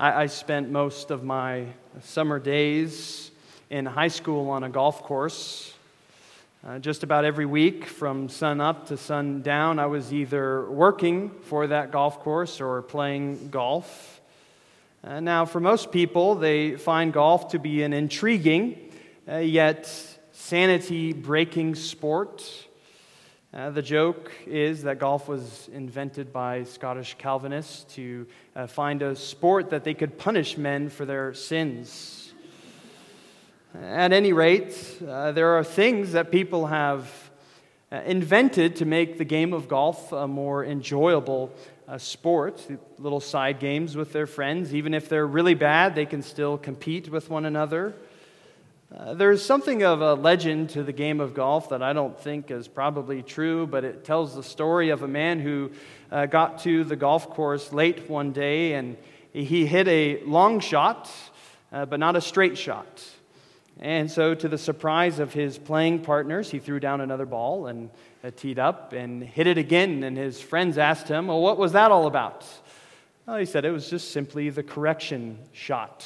I spent most of my summer days in high school on a golf course. Just about every week, from sun up to sun down, I was either working for that golf course or playing golf. Now, for most people, they find golf to be an intriguing, yet sanity-breaking sport. The joke is that golf was invented by Scottish Calvinists to find a sport that they could punish men for their sins. At any rate, there are things that people have invented to make the game of golf a more enjoyable sport. Little side games with their friends. Even if they're really bad, they can still compete with one another. There's something of a legend to the game of golf that I don't think is probably true, but it tells the story of a man who got to the golf course late one day and he hit a long shot, but not a straight shot. And so, to the surprise of his playing partners, he threw down another ball and teed up and hit it again. And his friends asked him, "Well, what was that all about?" Well, he said it was just simply the correction shot.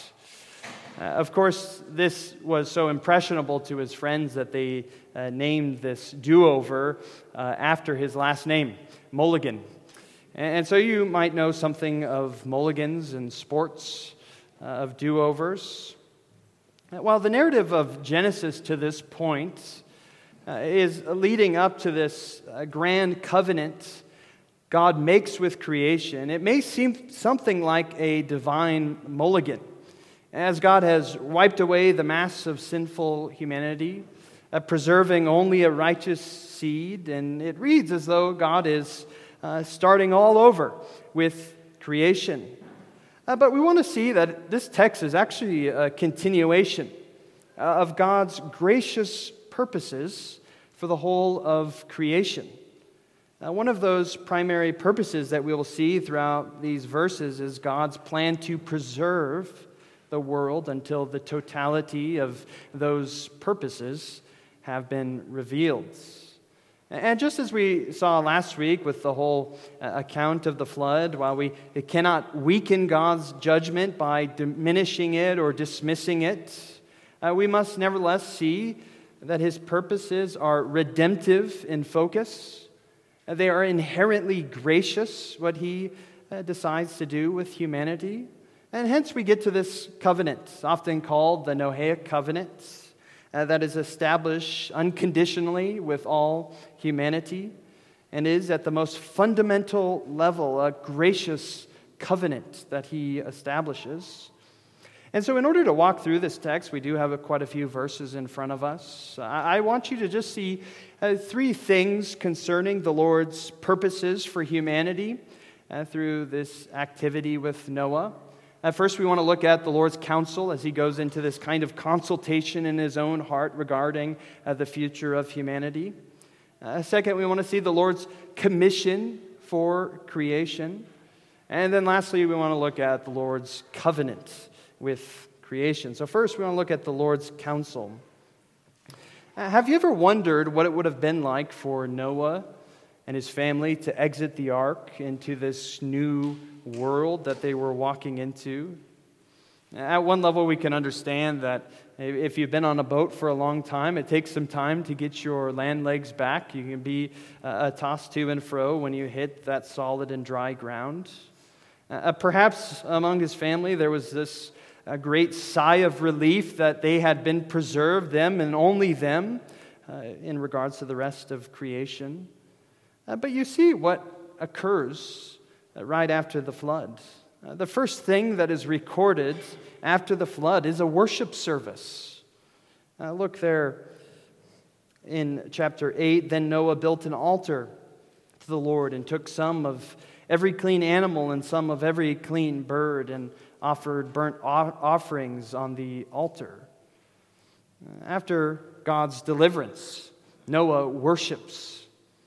Of course, this was so impressionable to his friends that they named this do-over after his last name, Mulligan. And so you might know something of mulligans in sports, of do-overs. While the narrative of Genesis to this point is leading up to this grand covenant God makes with creation, it may seem something like a divine mulligan, as God has wiped away the mass of sinful humanity, preserving only a righteous seed, and it reads as though God is starting all over with creation. But we want to see that this text is actually a continuation of God's gracious purposes for the whole of creation. One of those primary purposes that we will see throughout these verses is God's plan to preserve the world until the totality of those purposes have been revealed. And just as we saw last week with the whole account of the flood, while we cannot weaken God's judgment by diminishing it or dismissing it, we must nevertheless see that His purposes are redemptive in focus. They are inherently gracious, what He decides to do with humanity. And hence we get to this covenant, often called the Noahic covenant, that is established unconditionally with all humanity and is at the most fundamental level a gracious covenant that He establishes. And so in order to walk through this text, we do have quite a few verses in front of us. I want you to just see three things concerning the Lord's purposes for humanity through this activity with Noah. First, we want to look at the Lord's counsel as He goes into this kind of consultation in His own heart regarding the future of humanity. Second, we want to see the Lord's commission for creation. And then lastly, we want to look at the Lord's covenant with creation. So first, we want to look at the Lord's counsel. Have you ever wondered what it would have been like for Noah and his family to exit the ark into this new world that they were walking into? At one level, we can understand that if you've been on a boat for a long time, it takes some time to get your land legs back. You can be tossed to and fro when you hit that solid and dry ground. Perhaps among his family, there was this great sigh of relief that they had been preserved, them and only them, in regards to the rest of creation. But you see what occurs right after the flood. The first thing that is recorded after the flood is a worship service. Look there in chapter 8. Then Noah built an altar to the Lord and took some of every clean animal and some of every clean bird and offered burnt offerings on the altar. After God's deliverance, Noah worships.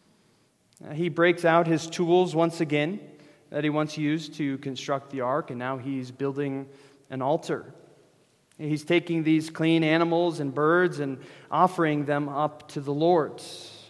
He breaks out his tools once again that he once used to construct the ark, and now he's building an altar. He's taking these clean animals and birds and offering them up to the Lord.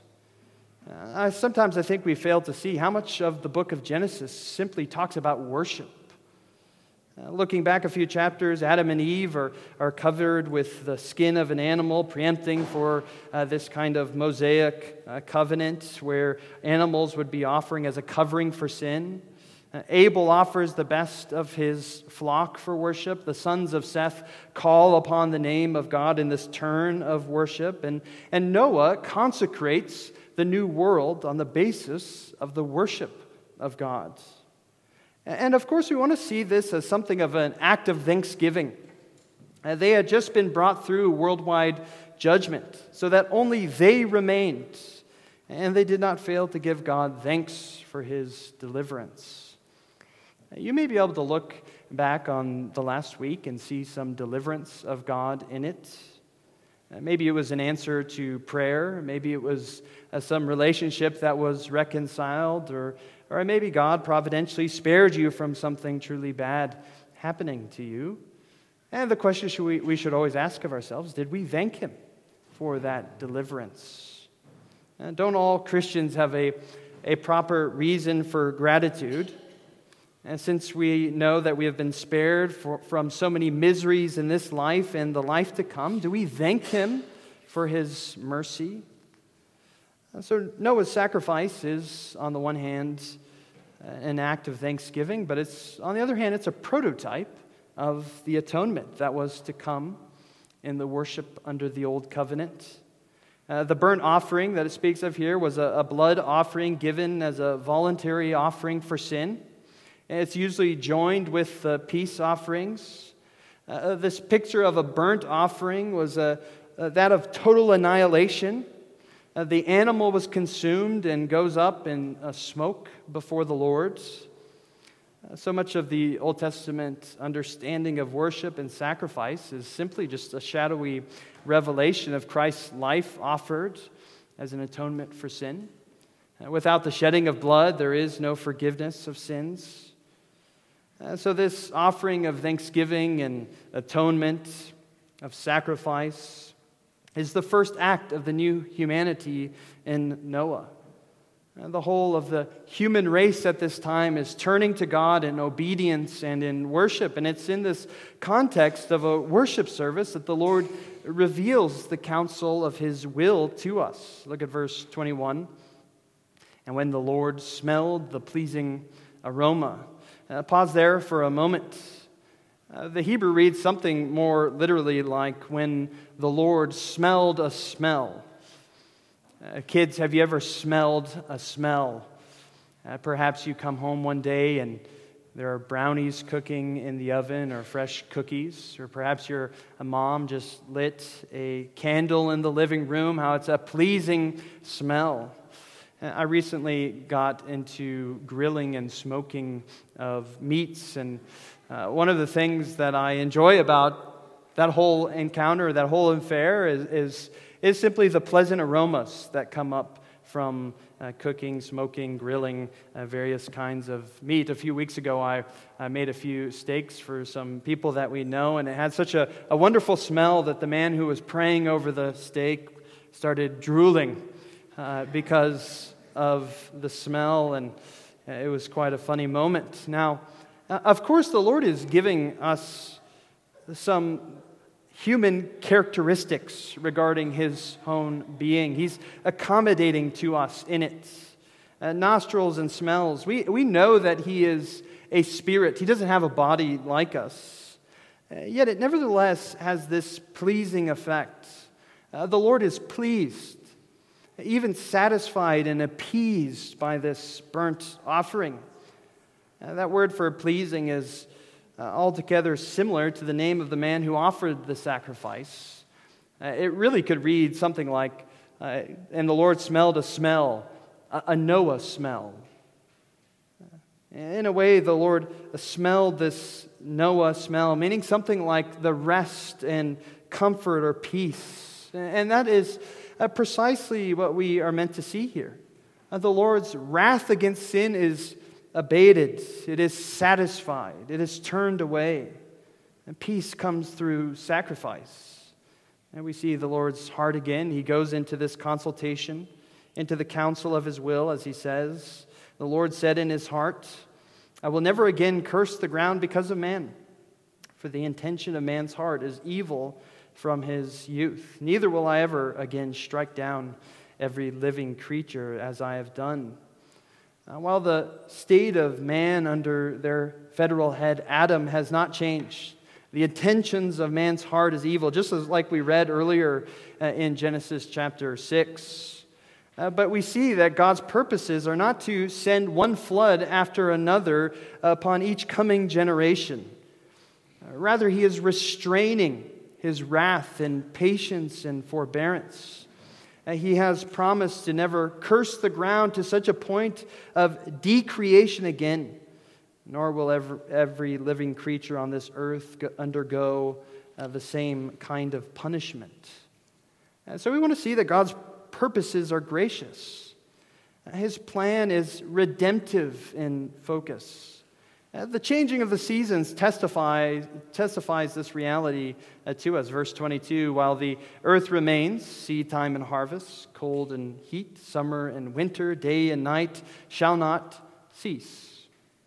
Sometimes I think we fail to see how much of the book of Genesis simply talks about worship. Looking back a few chapters, Adam and Eve are covered with the skin of an animal, preempting for this kind of Mosaic covenant where animals would be offering as a covering for sin. Abel offers the best of his flock for worship. The sons of Seth call upon the name of God in this turn of worship. And Noah consecrates the new world on the basis of the worship of God. And of course, we want to see this as something of an act of thanksgiving. They had just been brought through worldwide judgment, so that only they remained. And they did not fail to give God thanks for his deliverance. You may be able to look back on the last week and see some deliverance of God in it. Maybe it was an answer to prayer. Maybe it was some relationship that was reconciled, or maybe God providentially spared you from something truly bad happening to you. And the question we should always ask of ourselves, did we thank him for that deliverance? And don't all Christians have a proper reason for gratitude? And since we know that we have been spared from so many miseries in this life and the life to come, do we thank him for his mercy? So Noah's sacrifice is, on the one hand, an act of thanksgiving, but on the other hand, it's a prototype of the atonement that was to come in the worship under the Old Covenant. The burnt offering that it speaks of here was a blood offering given as a voluntary offering for sin. It's usually joined with peace offerings. This picture of a burnt offering was that of total annihilation. The animal was consumed and goes up in smoke before the Lord. So much of the Old Testament understanding of worship and sacrifice is simply just a shadowy revelation of Christ's life offered as an atonement for sin. Without the shedding of blood, there is no forgiveness of sins. So this offering of thanksgiving and atonement, of sacrifice, is the first act of the new humanity in Noah. The whole of the human race at this time is turning to God in obedience and in worship. And it's in this context of a worship service that the Lord reveals the counsel of his will to us. Look at verse 21. And when the Lord smelled the pleasing aroma. Pause there for a moment. The Hebrew reads something more literally like when the Lord smelled a smell. Kids, have you ever smelled a smell? Perhaps you come home one day and there are brownies cooking in the oven or fresh cookies, or perhaps you're a mom just lit a candle in the living room, how it's a pleasing smell. I recently got into grilling and smoking of meats, and one of the things that I enjoy about that whole encounter, that whole affair, is simply the pleasant aromas that come up from cooking, smoking, grilling various kinds of meat. A few weeks ago, I made a few steaks for some people that we know, and it had such a wonderful smell that the man who was praying over the steak started drooling because of the smell, and it was quite a funny moment. Now, of course, the Lord is giving us some human characteristics regarding his own being. He's accommodating to us in it. Nostrils and smells. We know that he is a spirit. He doesn't have a body like us. Yet it nevertheless has this pleasing effect. The Lord is pleased, even satisfied and appeased by this burnt offering. That word for pleasing is altogether similar to the name of the man who offered the sacrifice. It really could read something like, and the Lord smelled a smell, a Noah smell. In a way, the Lord smelled this Noah smell, meaning something like the rest and comfort or peace. And that is precisely what we are meant to see here. The Lord's wrath against sin is abated. It is satisfied. It is turned away. And peace comes through sacrifice. And we see the Lord's heart again. He goes into this consultation, into the counsel of his will, as he says. The Lord said in his heart, I will never again curse the ground because of man. For the intention of man's heart is evil from his youth. Neither will I ever again strike down every living creature as I have done. While the state of man under their federal head, Adam, has not changed, the intentions of man's heart is evil, just as like we read earlier in Genesis chapter 6. But we see that God's purposes are not to send one flood after another upon each coming generation. Rather, he is restraining his wrath and patience and forbearance. He has promised to never curse the ground to such a point of decreation again, nor will every living creature on this earth undergo the same kind of punishment. And so we want to see that God's purposes are gracious. His plan is redemptive in focus. The changing of the seasons testifies this reality to us. Verse 22, while the earth remains, seed time and harvest, cold and heat, summer and winter, day and night shall not cease.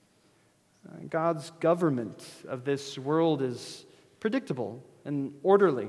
God's government of this world is predictable and orderly.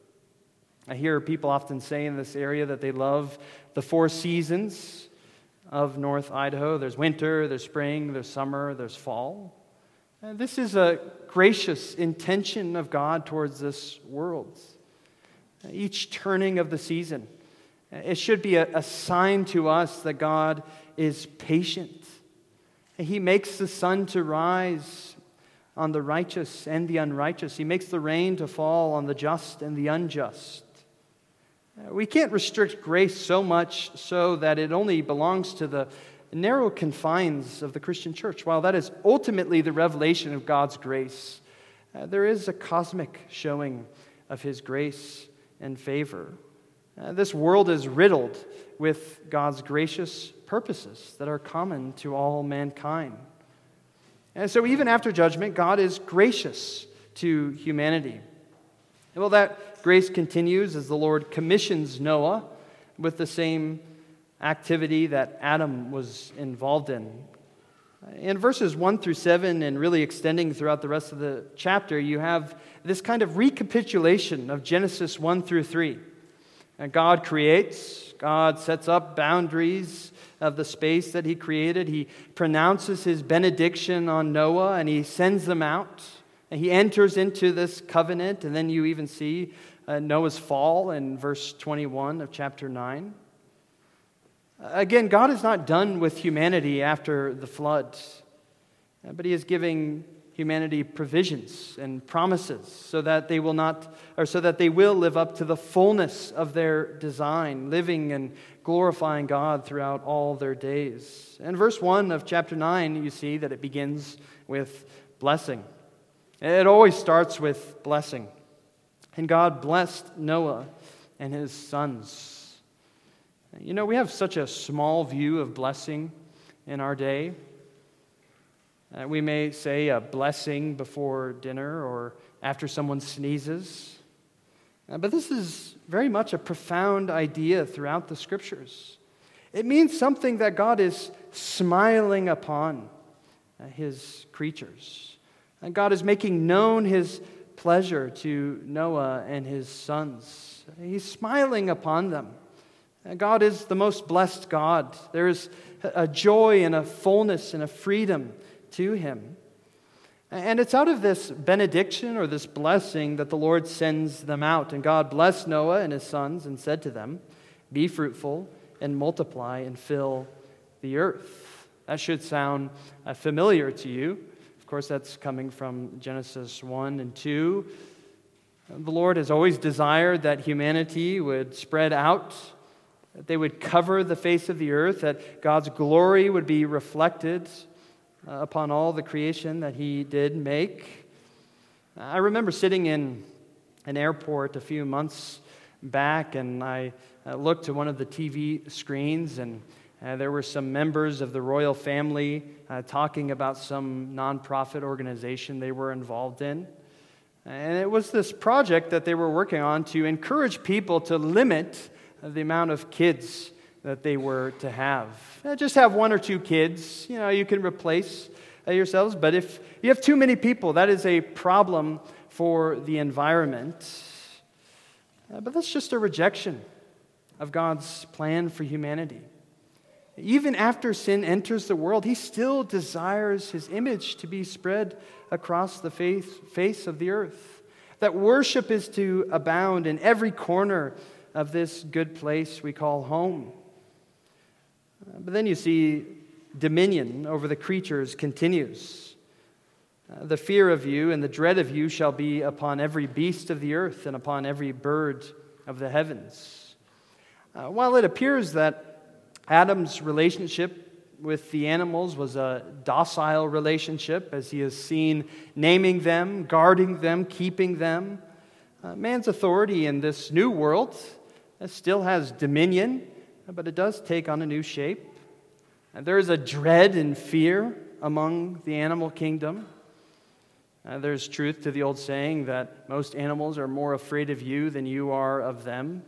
I hear people often say in this area that they love the four seasons of North Idaho. There's winter, there's spring, there's summer, there's fall. And this is a gracious intention of God towards this world. Each turning of the season, it should be a sign to us that God is patient. He makes the sun to rise on the righteous and the unrighteous. He makes the rain to fall on the just and the unjust. We can't restrict grace so much so that it only belongs to the narrow confines of the Christian church. While that is ultimately the revelation of God's grace, there is a cosmic showing of His grace and favor. This world is riddled with God's gracious purposes that are common to all mankind. And so even after judgment, God is gracious to humanity. Well, that grace continues as the Lord commissions Noah with the same activity that Adam was involved in. In verses 1 through 7, and really extending throughout the rest of the chapter, you have this kind of recapitulation of Genesis 1 through 3. And God creates, God sets up boundaries of the space that He created. He pronounces His benediction on Noah, and He sends them out. And he enters into this covenant, and then you even see Noah's fall in verse 21 of chapter 9. Again, God is not done with humanity after the flood, but He is giving humanity provisions and promises so that they will live up to the fullness of their design, living and glorifying God throughout all their days. In verse 1 of chapter 9, you see that it begins with blessing. It always starts with blessing. And God blessed Noah and his sons. You know, we have such a small view of blessing in our day. We may say a blessing before dinner or after someone sneezes. But this is very much a profound idea throughout the Scriptures. It means something that God is smiling upon His creatures. And God is making known His pleasure to Noah and his sons. He's smiling upon them. God is the most blessed God. There is a joy and a fullness and a freedom to Him. And it's out of this benediction or this blessing that the Lord sends them out. And God blessed Noah and his sons and said to them, "Be fruitful and multiply and fill the earth." That should sound familiar to you. Of course, that's coming from Genesis 1 and 2. The Lord has always desired that humanity would spread out, that they would cover the face of the earth, that God's glory would be reflected upon all the creation that He did make. I remember sitting in an airport a few months back, and I looked to one of the TV screens, and there were some members of the royal family talking about some nonprofit organization they were involved in. And it was this project that they were working on to encourage people to limit the amount of kids that they were to have. Just have one or two kids. You know, you can replace yourselves. But if you have too many people, that is a problem for the environment. But that's just a rejection of God's plan for humanity. Even after sin enters the world, He still desires His image to be spread across the face of the earth. That worship is to abound in every corner of this good place we call home. But then you see dominion over the creatures continues. The fear of you and the dread of you shall be upon every beast of the earth and upon every bird of the heavens. While it appears that Adam's relationship with the animals was a docile relationship, as he is seen naming them, guarding them, keeping them, man's authority in this new world still has dominion, but it does take on a new shape. There is a dread and fear among the animal kingdom. There's truth to the old saying that most animals are more afraid of you than you are of them.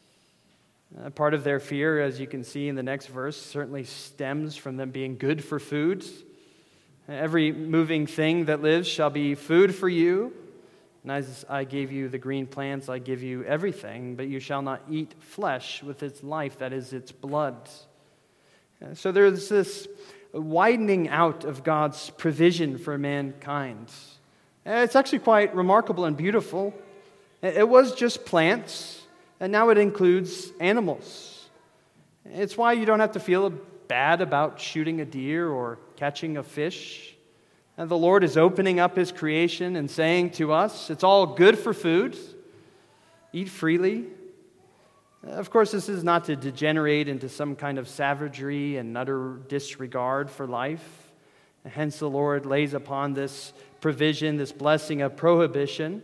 Part of their fear, as you can see in the next verse, certainly stems from them being good for food. Every moving thing that lives shall be food for you. And as I gave you the green plants, I give you everything, but you shall not eat flesh with its life, that is its blood. So there's this widening out of God's provision for mankind. It's actually quite remarkable and beautiful. It was just plants, and now it includes animals. It's why you don't have to feel bad about shooting a deer or catching a fish. And the Lord is opening up His creation and saying to us, it's all good for food. Eat freely. Of course, this is not to degenerate into some kind of savagery and utter disregard for life. Hence, the Lord lays upon this provision, this blessing of prohibition.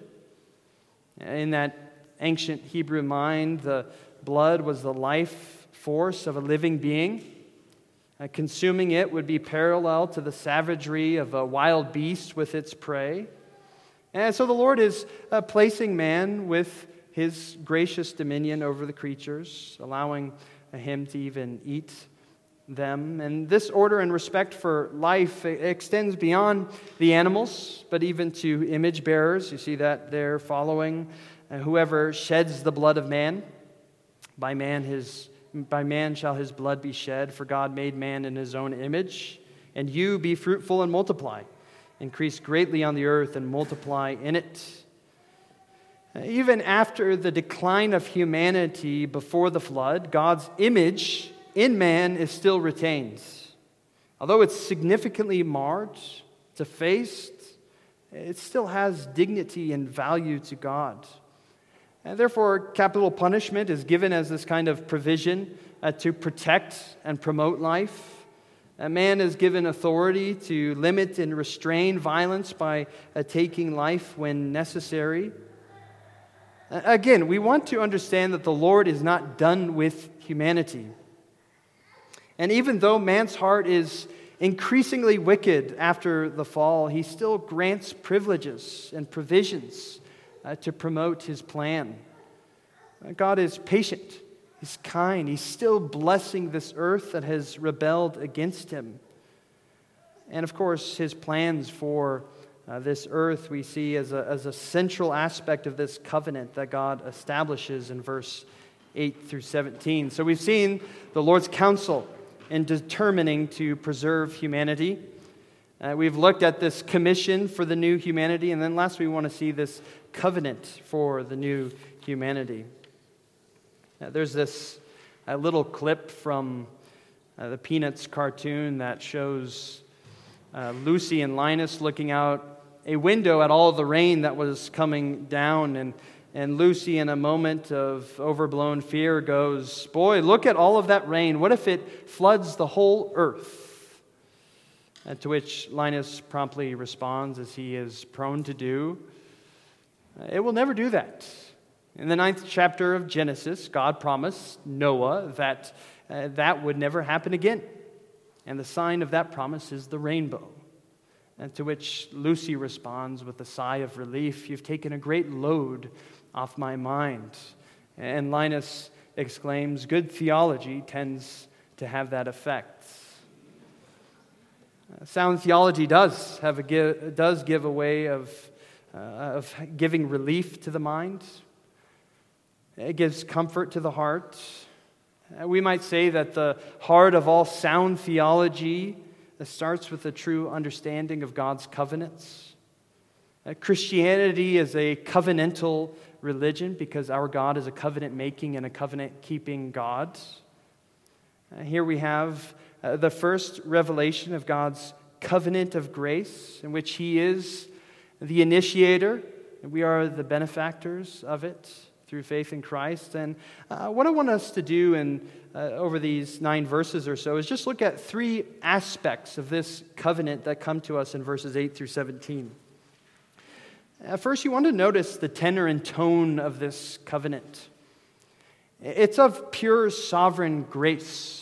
In that ancient Hebrew mind, the blood was the life force of a living being. Consuming it would be parallel to the savagery of a wild beast with its prey. And so the Lord is placing man with His gracious dominion over the creatures, allowing him to even eat them. And this order and respect for life extends beyond the animals, but even to image bearers. You see that there following. Whoever sheds the blood of man, by man shall his blood be shed, for God made man in His own image. And you be fruitful and multiply. Increase greatly on the earth and multiply in it. Even after the decline of humanity before the flood, God's image in man is still retained. Although it's significantly marred, defaced, it still has dignity and value to God. And therefore, capital punishment is given as this kind of provision to protect and promote life. A man is given authority to limit and restrain violence by taking life when necessary. Again, we want to understand that the Lord is not done with humanity. And even though man's heart is increasingly wicked after the fall, He still grants privileges and provisions to promote His plan. God is patient. He's kind. He's still blessing this earth that has rebelled against Him. And of course, His plans for this earth we see as a central aspect of this covenant that God establishes in verse 8 through 17. So we've seen the Lord's counsel in determining to preserve humanity. We've looked at this commission for the new humanity, and then last we want to see this covenant for the new humanity. There's this little clip from the Peanuts cartoon that shows Lucy and Linus looking out a window at all the rain that was coming down, and Lucy, in a moment of overblown fear, goes, "Boy, look at all of that rain. What if it floods the whole earth?" To which Linus promptly responds, as he is prone to do, "It will never do that." In the 9th chapter of Genesis, God promised Noah that that would never happen again. And the sign of that promise is the rainbow. And to which Lucy responds with a sigh of relief, "You've taken a great load off my mind." And Linus exclaims, "Good theology tends to have that effect." Sound theology does give a way of giving relief to the mind. It gives comfort to the heart. We might say that the heart of all sound theology starts with a true understanding of God's covenants. Christianity is a covenantal religion because our God is a covenant-making and a covenant-keeping God. Here we have the first revelation of God's covenant of grace, in which He is the initiator, and we are the benefactors of it through faith in Christ. And what I want us to do over these 9 verses or so is just look at 3 aspects of this covenant that come to us in verses 8 through 17. First, you want to notice the tenor and tone of this covenant. It's of pure sovereign grace.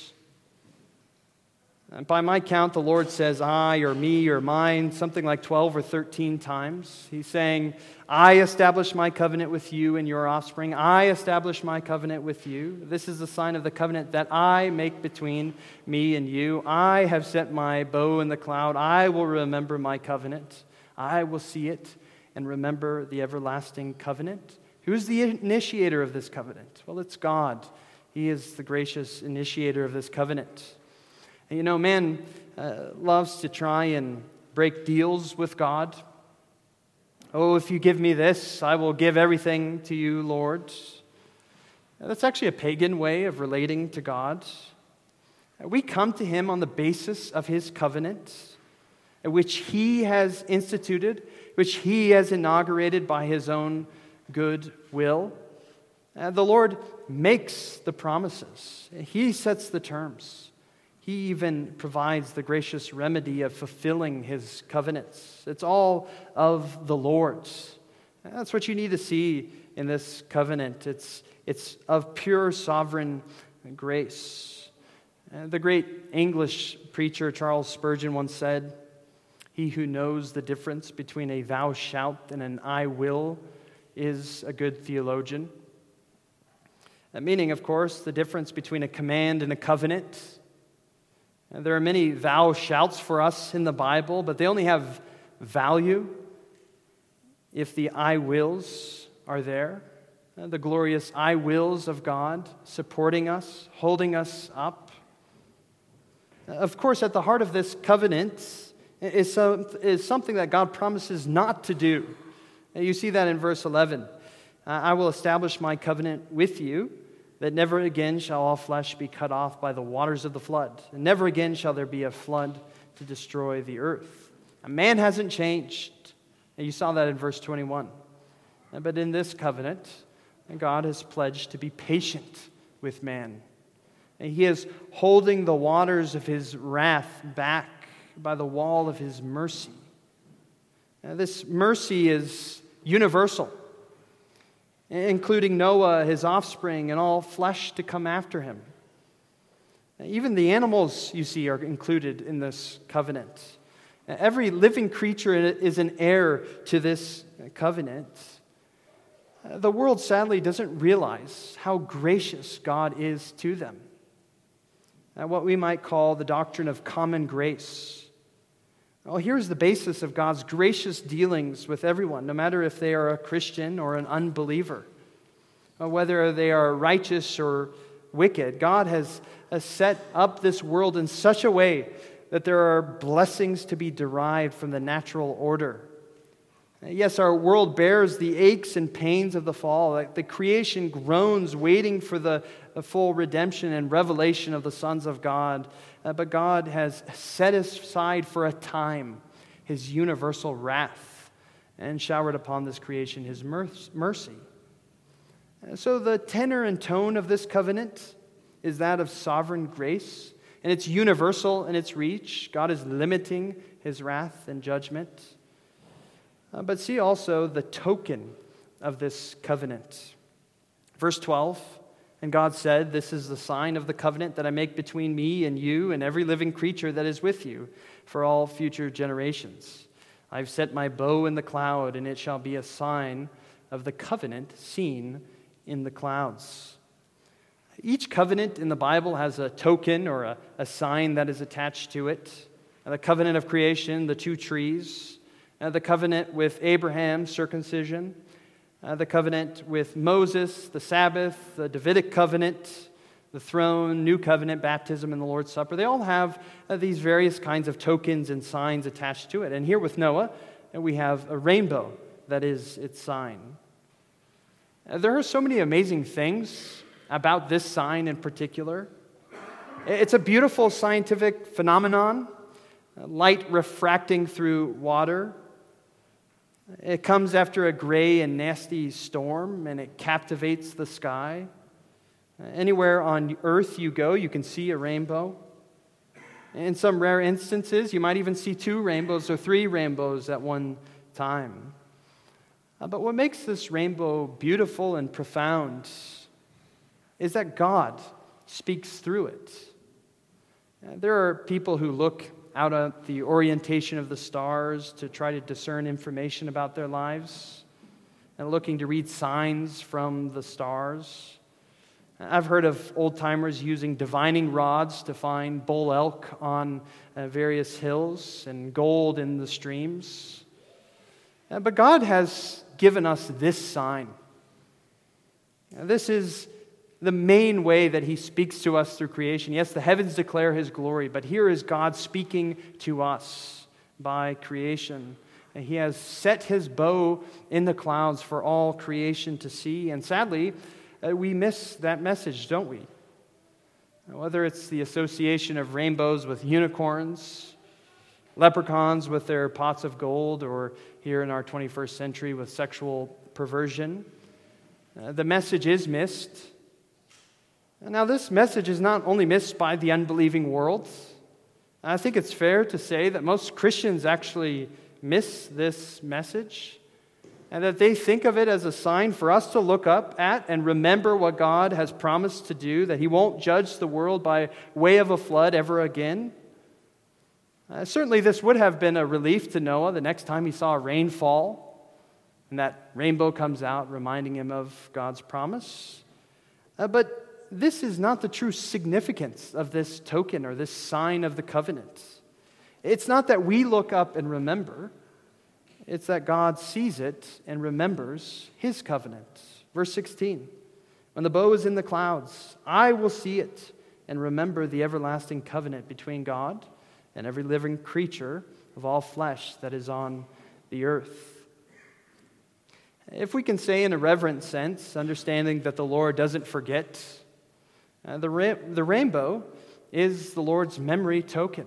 By my count, the Lord says I or me or mine something like 12 or 13 times. He's saying, I establish my covenant with you and your offspring. I establish my covenant with you. This is the sign of the covenant that I make between me and you. I have set my bow in the cloud. I will remember my covenant. I will see it and remember the everlasting covenant. Who's the initiator of this covenant? Well, it's God. He is the gracious initiator of this covenant. And you know, man loves to try and break deals with God. Oh, if you give me this, I will give everything to you, Lord. That's actually a pagan way of relating to God. We come to Him on the basis of His covenant, which He has instituted, which He has inaugurated by His own good will. The Lord makes the promises. He sets the terms. He even provides the gracious remedy of fulfilling His covenants. It's all of the Lord's. That's what you need to see in this covenant. It's of pure sovereign grace. The great English preacher Charles Spurgeon once said, "He who knows the difference between a thou shalt and an I will is a good theologian." Meaning, of course, the difference between a command and a covenant. There are many thou shalts for us in the Bible, but they only have value if the I wills are there. The glorious I wills of God supporting us, holding us up. Of course, at the heart of this covenant is something that God promises not to do. You see that in verse 11. I will establish my covenant with you, that never again shall all flesh be cut off by the waters of the flood, and never again shall there be a flood to destroy the earth. Man hasn't changed. And you saw that in verse 21. But in this covenant, God has pledged to be patient with man. And He is holding the waters of His wrath back by the wall of His mercy. Now, this mercy is universal, including Noah, his offspring, and all flesh to come after him. Even the animals, you see, are included in this covenant. Every living creature is an heir to this covenant. The world sadly doesn't realize how gracious God is to them. What we might call the doctrine of common grace. Well, here's the basis of God's gracious dealings with everyone, no matter if they are a Christian or an unbeliever, or whether they are righteous or wicked. God has set up this world in such a way that there are blessings to be derived from the natural order. Yes, our world bears the aches and pains of the fall. Like the creation groans, waiting for the full redemption and revelation of the sons of God. But God has set aside for a time His universal wrath and showered upon this creation His mercy. So the tenor and tone of this covenant is that of sovereign grace, and it's universal in its reach. God is limiting His wrath and judgment. But see also the token of this covenant. Verse 12, and God said, "This is the sign of the covenant that I make between me and you and every living creature that is with you for all future generations. I've set my bow in the cloud, and it shall be a sign of the covenant seen in the clouds." Each covenant in the Bible has a token or a sign that is attached to it. the covenant of creation, the two trees, the covenant with Abraham, circumcision, the covenant with Moses, the Sabbath, the Davidic covenant, the throne, new covenant, baptism, and the Lord's Supper. They all have these various kinds of tokens and signs attached to it. And here with Noah, we have a rainbow that is its sign. There are so many amazing things about this sign in particular. It's a beautiful scientific phenomenon, light refracting through water. It comes after a gray and nasty storm, and it captivates the sky. Anywhere on earth you go, you can see a rainbow. In some rare instances, you might even see 2 rainbows or 3 rainbows at one time. But what makes this rainbow beautiful and profound is that God speaks through it. There are people who look out at the orientation of the stars to try to discern information about their lives and looking to read signs from the stars. I've heard of old-timers using divining rods to find bull elk on various hills and gold in the streams. But God has given us this sign. This is the main way that He speaks to us through creation. Yes, the heavens declare His glory, but here is God speaking to us by creation. And He has set His bow in the clouds for all creation to see. And sadly, we miss that message, don't we? Whether it's the association of rainbows with unicorns, leprechauns with their pots of gold, or here in our 21st century with sexual perversion, the message is missed. Now, this message is not only missed by the unbelieving world. I think it's fair to say that most Christians actually miss this message, and that they think of it as a sign for us to look up at and remember what God has promised to do, that He won't judge the world by way of a flood ever again. Certainly this would have been a relief to Noah the next time he saw rain fall, and that rainbow comes out reminding him of God's promise. But this is not the true significance of this token or this sign of the covenant. It's not that we look up and remember. It's that God sees it and remembers His covenant. Verse 16, when the bow is in the clouds, I will see it and remember the everlasting covenant between God and every living creature of all flesh that is on the earth. If we can say in a reverent sense, understanding that the Lord doesn't forget, the rainbow is the Lord's memory token.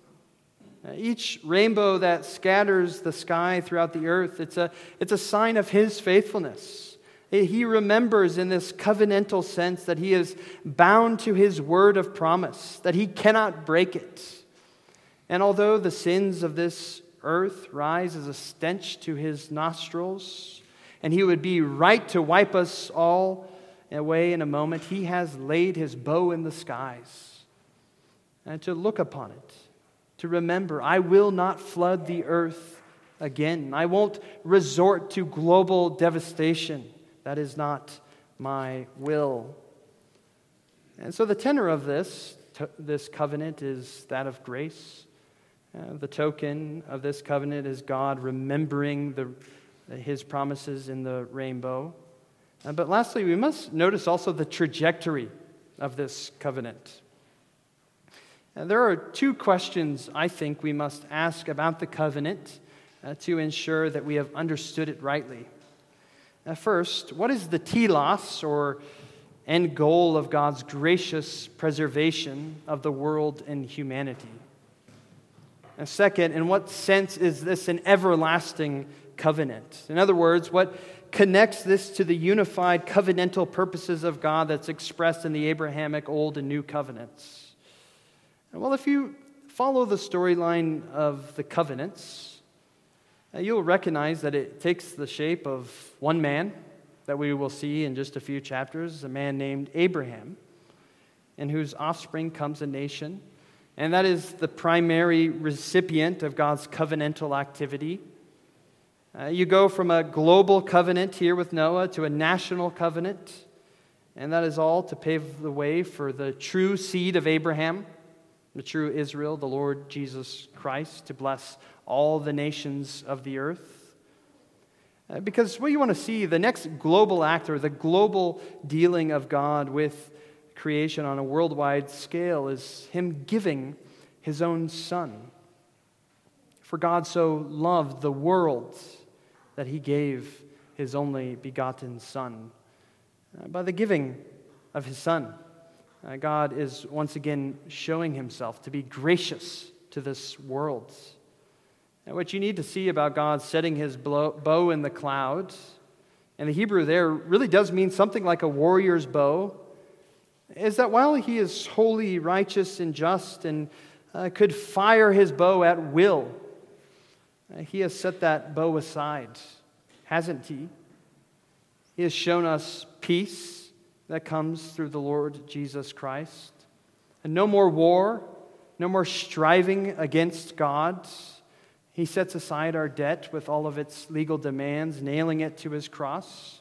Each rainbow that scatters the sky throughout the earth, it's a sign of His faithfulness. He remembers in this covenantal sense that He is bound to His word of promise, that He cannot break it. And although the sins of this earth rise as a stench to His nostrils, and He would be right to wipe us all away in a moment, He has laid His bow in the skies, and to look upon it, to remember, I will not flood the earth again. I won't resort to global devastation. That is not my will. And so the tenor of this covenant is that of grace. The token of this covenant is God remembering His promises in the rainbow. But lastly, we must notice also the trajectory of this covenant. There are 2 questions I think we must ask about the covenant to ensure that we have understood it rightly. First, what is the telos, or end goal of God's gracious preservation of the world and humanity? And second, in what sense is this an everlasting covenant? In other words, what connects this to the unified covenantal purposes of God that's expressed in the Abrahamic Old and New Covenants? Well, if you follow the storyline of the covenants, you'll recognize that it takes the shape of one man that we will see in just a few chapters, a man named Abraham, in whose offspring comes a nation, and that is the primary recipient of God's covenantal activity. You go from a global covenant here with Noah to a national covenant, and that is all to pave the way for the true seed of Abraham, the true Israel, the Lord Jesus Christ, to bless all the nations of the earth. Because what you want to see, the next global act or the global dealing of God with creation on a worldwide scale is Him giving His own Son. For God so loved the world that He gave His only begotten Son. By the giving of His Son, God is once again showing Himself to be gracious to this world. And what you need to see about God setting His bow in the clouds, and the Hebrew there really does mean something like a warrior's bow, is that while He is holy, righteous, and just, and could fire His bow at will, He has set that bow aside, hasn't He? He has shown us peace that comes through the Lord Jesus Christ. And no more war, no more striving against God. He sets aside our debt with all of its legal demands, nailing it to His cross.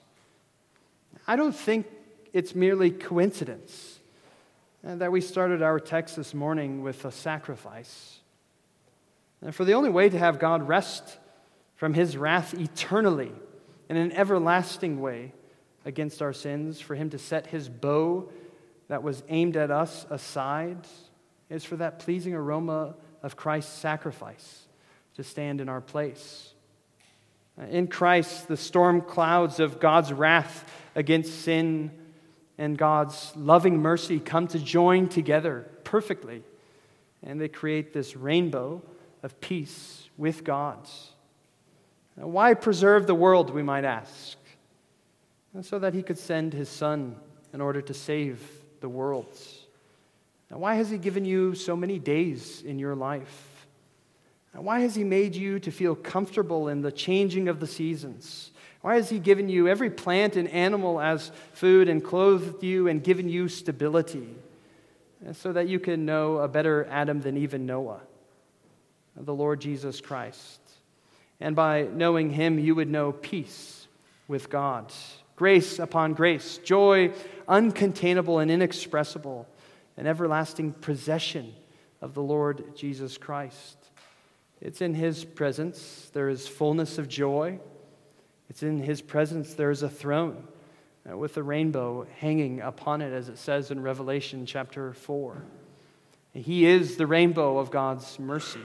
I don't think it's merely coincidence that we started our text this morning with a sacrifice. And for the only way to have God rest from His wrath eternally in an everlasting way against our sins, for Him to set His bow that was aimed at us aside, is for that pleasing aroma of Christ's sacrifice to stand in our place. In Christ, the storm clouds of God's wrath against sin and God's loving mercy come to join together perfectly, and they create this rainbow of peace with God. Now, why preserve the world, we might ask? So that He could send His Son in order to save the world. Now, why has He given you so many days in your life? Now, why has He made you to feel comfortable in the changing of the seasons? Why has He given you every plant and animal as food and clothed you and given you stability? So that you can know a better Adam than even Noah, the Lord Jesus Christ. And by knowing Him, you would know peace with God. Grace upon grace, joy uncontainable and inexpressible, an everlasting possession of the Lord Jesus Christ. It's in His presence there is fullness of joy. It's in His presence there is a throne with a rainbow hanging upon it, as it says in Revelation chapter 4. He is the rainbow of God's mercy.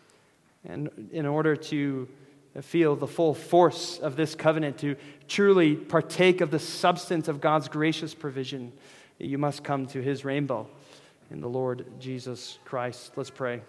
And in order to feel the full force of this covenant, to truly partake of the substance of God's gracious provision, you must come to His rainbow in the Lord Jesus Christ. Let's pray.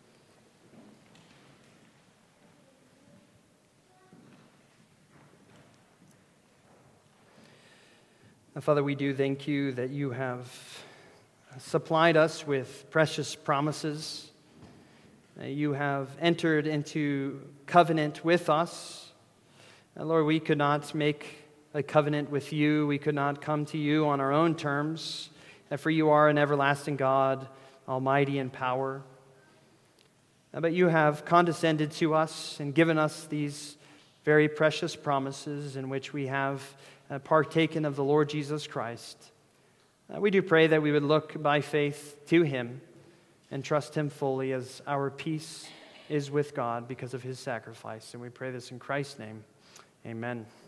Father, we do thank You that You have supplied us with precious promises. You have entered into covenant with us. And Lord, we could not make a covenant with You. We could not come to You on our own terms. For You are an everlasting God, almighty in power. But You have condescended to us and given us these very precious promises in which we have partaken of the Lord Jesus Christ. We do pray that we would look by faith to Him and trust Him fully, as our peace is with God because of His sacrifice. And we pray this in Christ's name. Amen.